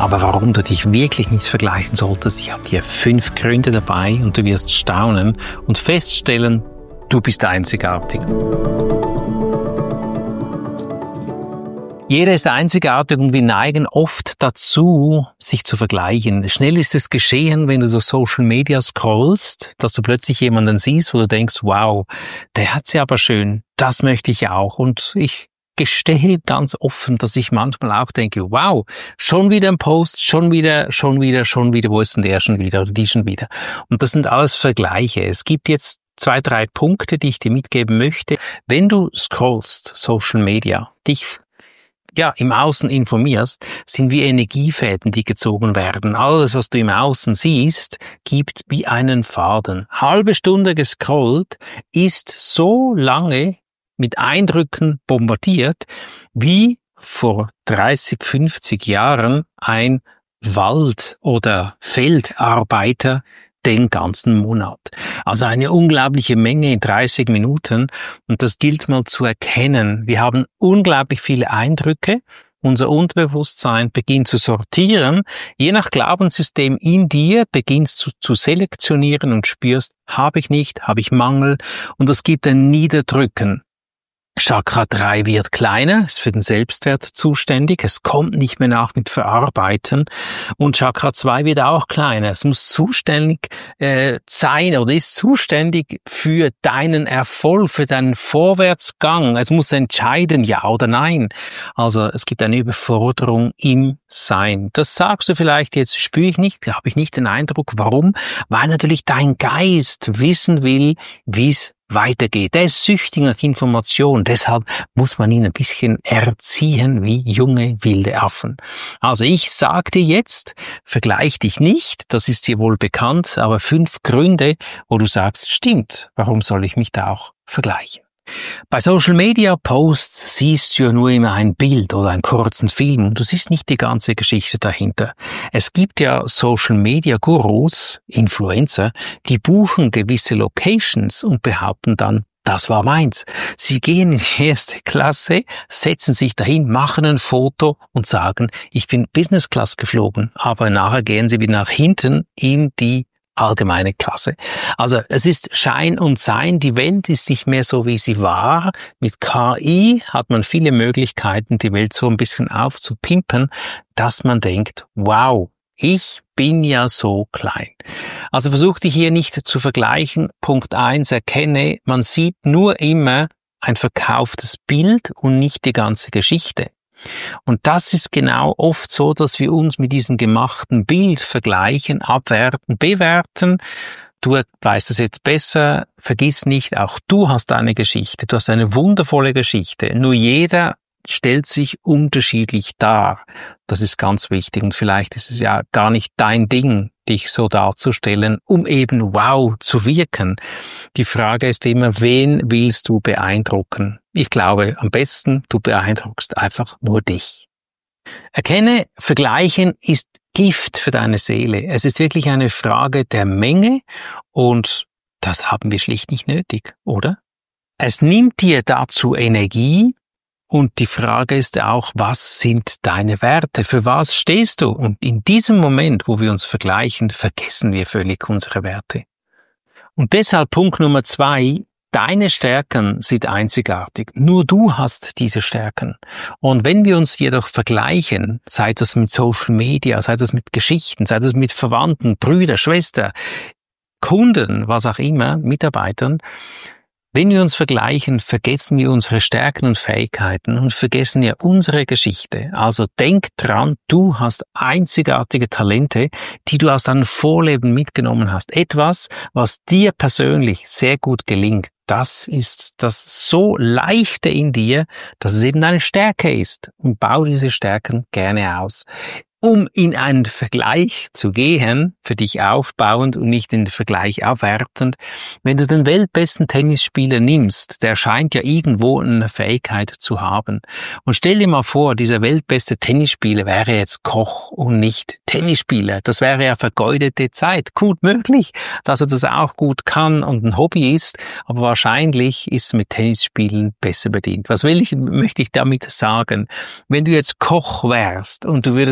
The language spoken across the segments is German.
Aber warum du dich wirklich nicht vergleichen solltest, ich habe dir 5 Gründe dabei und du wirst staunen und feststellen, du bist einzigartig. Jeder ist einzigartig und wir neigen oft dazu, sich zu vergleichen. Schnell ist es geschehen, wenn du so Social Media scrollst, dass du plötzlich jemanden siehst, wo du denkst, wow, der hat's ja aber schön, das möchte ich auch. Und ich gestehe ganz offen, dass ich manchmal auch denke, wow, schon wieder ein Post, schon wieder, wo ist denn der schon wieder oder die schon wieder? Und das sind alles Vergleiche. Es gibt jetzt 2, 3 Punkte, die ich dir mitgeben möchte. Wenn du scrollst, Social Media, dich im Außen informierst, sind wie Energiefäden, die gezogen werden. Alles, was du im Außen siehst, gibt wie einen Faden. Halbe Stunde gescrollt ist so lange mit Eindrücken bombardiert, wie vor 30, 50 Jahren ein Wald- oder Feldarbeiter den ganzen Monat. Also eine unglaubliche Menge in 30 Minuten und das gilt mal zu erkennen. Wir haben unglaublich viele Eindrücke. Unser Unterbewusstsein beginnt zu sortieren. Je nach Glaubenssystem in dir beginnst du zu selektionieren und spürst, habe ich nicht, habe ich Mangel und es gibt ein Niederdrücken. Chakra 3 wird kleiner, ist für den Selbstwert zuständig, es kommt nicht mehr nach mit Verarbeiten und Chakra 2 wird auch kleiner, es muss zuständig sein oder ist zuständig für deinen Erfolg, für deinen Vorwärtsgang, es muss entscheiden, ja oder nein. Also es gibt eine Überforderung im Sein. Das sagst du vielleicht jetzt, spüre ich nicht, habe ich nicht den Eindruck, warum? Weil natürlich dein Geist wissen will, wie es weitergeht. Der ist süchtig nach Information, deshalb muss man ihn ein bisschen erziehen wie junge, wilde Affen. Also ich sag dir jetzt, vergleich dich nicht, das ist dir wohl bekannt, aber 5 Gründe, wo du sagst, stimmt, warum soll ich mich da auch vergleichen? Bei Social Media Posts siehst du ja nur immer ein Bild oder einen kurzen Film und du siehst nicht die ganze Geschichte dahinter. Es gibt ja Social Media Gurus, Influencer, die buchen gewisse Locations und behaupten dann, das war meins. Sie gehen in die 1. Klasse, setzen sich dahin, machen ein Foto und sagen, ich bin Business Class geflogen, aber nachher gehen sie wieder nach hinten in die allgemeine Klasse. Also es ist Schein und Sein. Die Welt ist nicht mehr so, wie sie war. Mit KI hat man viele Möglichkeiten, die Welt so ein bisschen aufzupimpen, dass man denkt, wow, ich bin ja so klein. Also versuch dich hier nicht zu vergleichen. Punkt 1, erkenne, man sieht nur immer ein verkauftes Bild und nicht die ganze Geschichte. Und das ist genau oft so, dass wir uns mit diesem gemachten Bild vergleichen, abwerten, bewerten. Du weißt es jetzt besser, vergiss nicht, auch du hast eine Geschichte, du hast eine wundervolle Geschichte. Nur jeder stellt sich unterschiedlich dar. Das ist ganz wichtig und vielleicht ist es ja gar nicht dein Ding, dich so darzustellen, um eben wow zu wirken. Die Frage ist immer, wen willst du beeindrucken? Ich glaube, am besten, du beeindruckst einfach nur dich. Erkenne, Vergleichen ist Gift für deine Seele. Es ist wirklich eine Frage der Menge und das haben wir schlicht nicht nötig, oder? Es nimmt dir dazu Energie. Und die Frage ist auch, was sind deine Werte? Für was stehst du? Und in diesem Moment, wo wir uns vergleichen, vergessen wir völlig unsere Werte. Und deshalb Punkt Nummer 2, deine Stärken sind einzigartig. Nur du hast diese Stärken. Und wenn wir uns jedoch vergleichen, sei das mit Social Media, sei das mit Geschichten, sei das mit Verwandten, Brüder, Schwester, Kunden, was auch immer, Mitarbeitern, wenn wir uns vergleichen, vergessen wir unsere Stärken und Fähigkeiten und vergessen ja unsere Geschichte. Also denk dran, du hast einzigartige Talente, die du aus deinem Vorleben mitgenommen hast. Etwas, was dir persönlich sehr gut gelingt. Das ist das so Leichte in dir, dass es eben deine Stärke ist. Und bau diese Stärken gerne aus. Um in einen Vergleich zu gehen, für dich aufbauend und nicht in den Vergleich abwertend, wenn du den weltbesten Tennisspieler nimmst, der scheint ja irgendwo eine Fähigkeit zu haben. Und stell dir mal vor, dieser weltbeste Tennisspieler wäre jetzt Koch und nicht Tennisspieler. Das wäre ja vergeudete Zeit. Gut möglich, dass er das auch gut kann und ein Hobby ist, aber wahrscheinlich ist er mit Tennisspielen besser bedient. Was möchte ich damit sagen? Wenn du jetzt Koch wärst und du würdest dich mit dem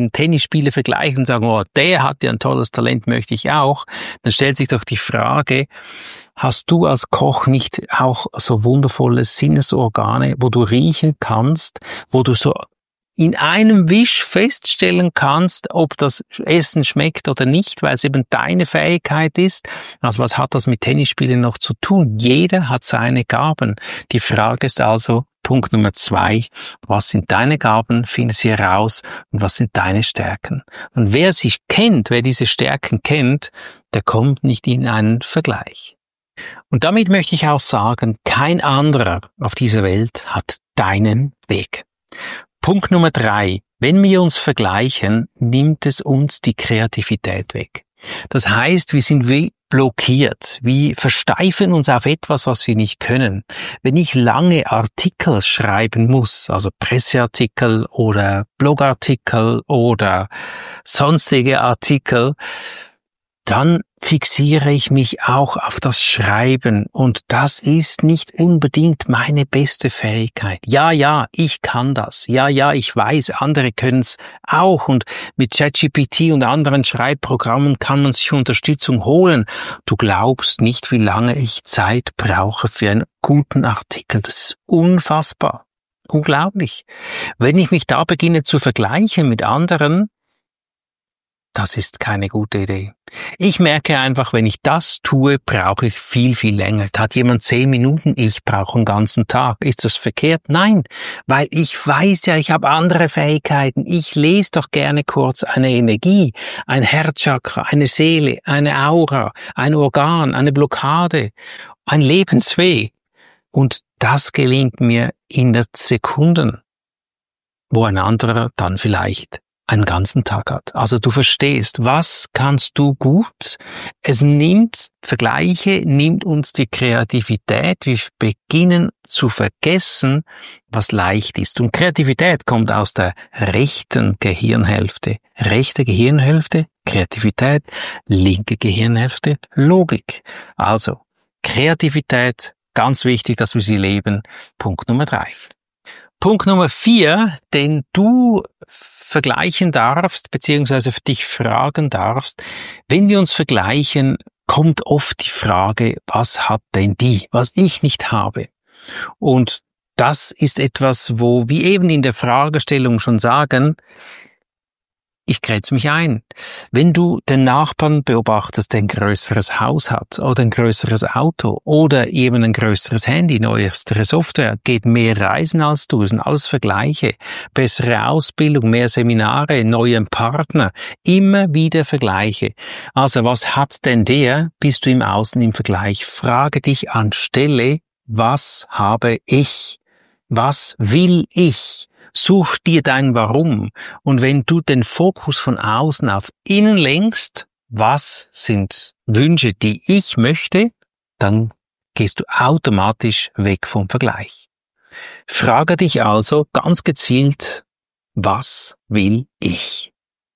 einem Tennisspieler vergleichen und sagen, oh, der hat ja ein tolles Talent, möchte ich auch, dann stellt sich doch die Frage, hast du als Koch nicht auch so wundervolle Sinnesorgane, wo du riechen kannst, wo du so in einem Wisch feststellen kannst, ob das Essen schmeckt oder nicht, weil es eben deine Fähigkeit ist. Also was hat das mit Tennisspielen noch zu tun? Jeder hat seine Gaben. Die Frage ist also, Punkt Nummer 2, was sind deine Gaben, finde sie heraus und was sind deine Stärken? Und wer sich kennt, wer diese Stärken kennt, der kommt nicht in einen Vergleich. Und damit möchte ich auch sagen, kein anderer auf dieser Welt hat deinen Weg. Punkt Nummer 3. Wenn wir uns vergleichen, nimmt es uns die Kreativität weg. Das heißt, wir sind wie blockiert. Wir versteifen uns auf etwas, was wir nicht können. Wenn ich lange Artikel schreiben muss, also Presseartikel oder Blogartikel oder sonstige Artikel, dann fixiere ich mich auch auf das Schreiben und das ist nicht unbedingt meine beste Fähigkeit. Ja, ich kann das. Ja, ich weiß, andere können es auch und mit ChatGPT und anderen Schreibprogrammen kann man sich Unterstützung holen. Du glaubst nicht, wie lange ich Zeit brauche für einen guten Artikel. Das ist unfassbar. Unglaublich. Wenn ich mich da beginne zu vergleichen mit anderen, das ist keine gute Idee. Ich merke einfach, wenn ich das tue, brauche ich viel, viel länger. Da hat jemand 10 Minuten, ich brauche einen ganzen Tag. Ist das verkehrt? Nein, weil ich weiß ja, ich habe andere Fähigkeiten. Ich lese doch gerne kurz eine Energie, ein Herzchakra, eine Seele, eine Aura, ein Organ, eine Blockade, ein Lebensweh. Und das gelingt mir in der Sekunden, wo ein anderer dann vielleicht einen ganzen Tag hat. Also du verstehst, was kannst du gut? Vergleiche nimmt uns die Kreativität. Wir beginnen zu vergessen, was leicht ist. Und Kreativität kommt aus der rechten Gehirnhälfte. Rechte Gehirnhälfte, Kreativität, linke Gehirnhälfte, Logik. Also Kreativität, ganz wichtig, dass wir sie leben. Punkt Nummer 3. Punkt Nummer 4, den du vergleichen darfst, beziehungsweise für dich fragen darfst. Wenn wir uns vergleichen, kommt oft die Frage, was hat denn die, was ich nicht habe? Und das ist etwas, wo wir eben in der Fragestellung schon sagen, ich grätsch mich ein. Wenn du den Nachbarn beobachtest, der ein größeres Haus hat oder ein größeres Auto oder eben ein größeres Handy, neuestere Software, geht mehr reisen als du, das sind alles Vergleiche, bessere Ausbildung, mehr Seminare, neuen Partner, immer wieder Vergleiche. Also was hat denn der, bist du im Außen im Vergleich? Frage dich anstelle, was habe ich? Was will ich? Such dir dein Warum. Und wenn du den Fokus von außen auf innen lenkst, was sind Wünsche, die ich möchte, dann gehst du automatisch weg vom Vergleich. Frage dich also ganz gezielt, was will ich?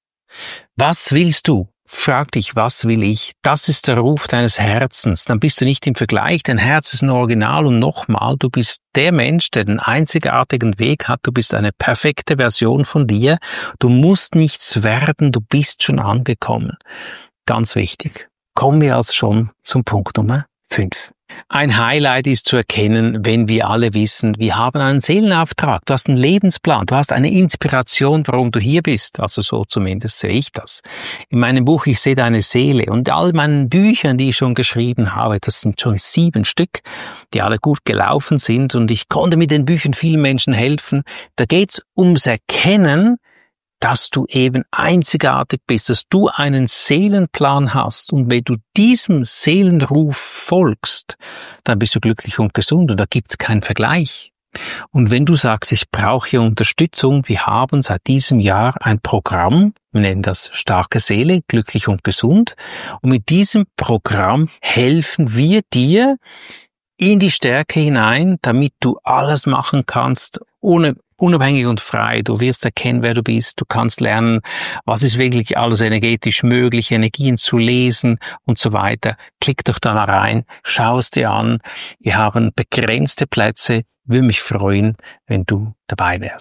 Was willst du? Frag dich, was will ich? Das ist der Ruf deines Herzens. Dann bist du nicht im Vergleich. Dein Herz ist ein Original und nochmal, du bist der Mensch, der den einzigartigen Weg hat. Du bist eine perfekte Version von dir. Du musst nichts werden, du bist schon angekommen. Ganz wichtig. Kommen wir also schon zum Punkt Nummer 5. Ein Highlight ist zu erkennen, wenn wir alle wissen, wir haben einen Seelenauftrag, du hast einen Lebensplan, du hast eine Inspiration, warum du hier bist. Also so zumindest sehe ich das. In meinem Buch Ich sehe deine Seele und all meinen Büchern, die ich schon geschrieben habe, das sind schon 7 Stück, die alle gut gelaufen sind und ich konnte mit den Büchern vielen Menschen helfen. Da geht's ums Erkennen, dass du eben einzigartig bist, dass du einen Seelenplan hast und wenn du diesem Seelenruf folgst, dann bist du glücklich und gesund und da gibt's keinen Vergleich. Und wenn du sagst, ich brauche hier Unterstützung, wir haben seit diesem Jahr ein Programm, wir nennen das Starke Seele, glücklich und gesund und mit diesem Programm helfen wir dir in die Stärke hinein, damit du alles machen kannst, unabhängig und frei. Du wirst erkennen, wer du bist. Du kannst lernen, was ist wirklich alles energetisch möglich, Energien zu lesen und so weiter. Klick doch da rein, schau es dir an. Wir haben begrenzte Plätze. Würde mich freuen, wenn du dabei wärst.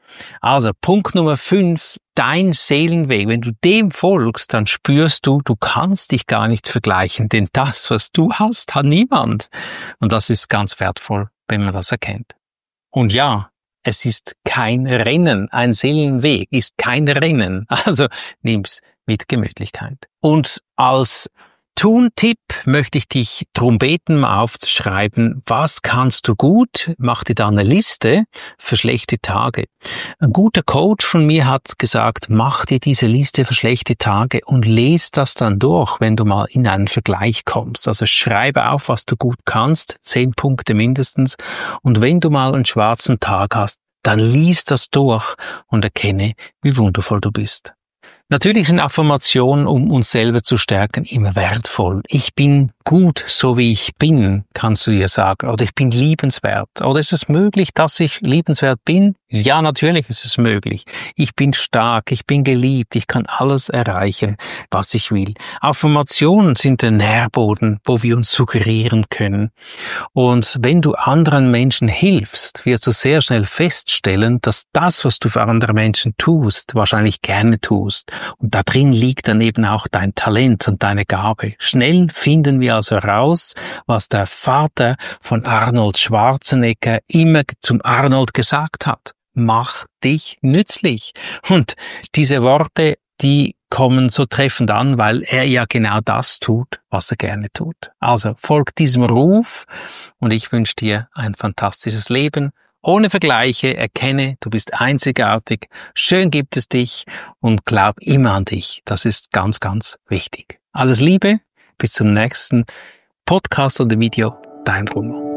Also Punkt Nummer 5, dein Seelenweg. Wenn du dem folgst, dann spürst du, du kannst dich gar nicht vergleichen, denn das, was du hast, hat niemand. Und das ist ganz wertvoll, wenn man das erkennt. Und ja, es ist kein Rennen. Ein Seelenweg ist kein Rennen. Also nimm's mit Gemütlichkeit. Und als Tun-Tipp möchte ich dich darum beten, mal aufzuschreiben, was kannst du gut? Mach dir da eine Liste für schlechte Tage. Ein guter Coach von mir hat gesagt, mach dir diese Liste für schlechte Tage und lese das dann durch, wenn du mal in einen Vergleich kommst. Also schreibe auf, was du gut kannst, 10 Punkte mindestens. Und wenn du mal einen schwarzen Tag hast, dann lies das durch und erkenne, wie wundervoll du bist. Natürlich sind Affirmationen, um uns selber zu stärken, immer wertvoll. Ich bin gut, so wie ich bin, kannst du dir sagen. Oder ich bin liebenswert. Oder ist es möglich, dass ich liebenswert bin? Ja, natürlich ist es möglich. Ich bin stark, ich bin geliebt, ich kann alles erreichen, was ich will. Affirmationen sind der Nährboden, wo wir uns suggerieren können. Und wenn du anderen Menschen hilfst, wirst du sehr schnell feststellen, dass das, was du für andere Menschen tust, wahrscheinlich gerne tust. Und da drin liegt dann eben auch dein Talent und deine Gabe. Schnell finden wir also heraus, was der Vater von Arnold Schwarzenegger immer zum Arnold gesagt hat. Mach dich nützlich. Und diese Worte, die kommen so treffend an, weil er ja genau das tut, was er gerne tut. Also folg diesem Ruf und ich wünsche dir ein fantastisches Leben. Ohne Vergleiche, erkenne, du bist einzigartig, schön gibt es dich und glaub immer an dich. Das ist ganz, ganz wichtig. Alles Liebe, bis zum nächsten Podcast oder Video, dein Bruno.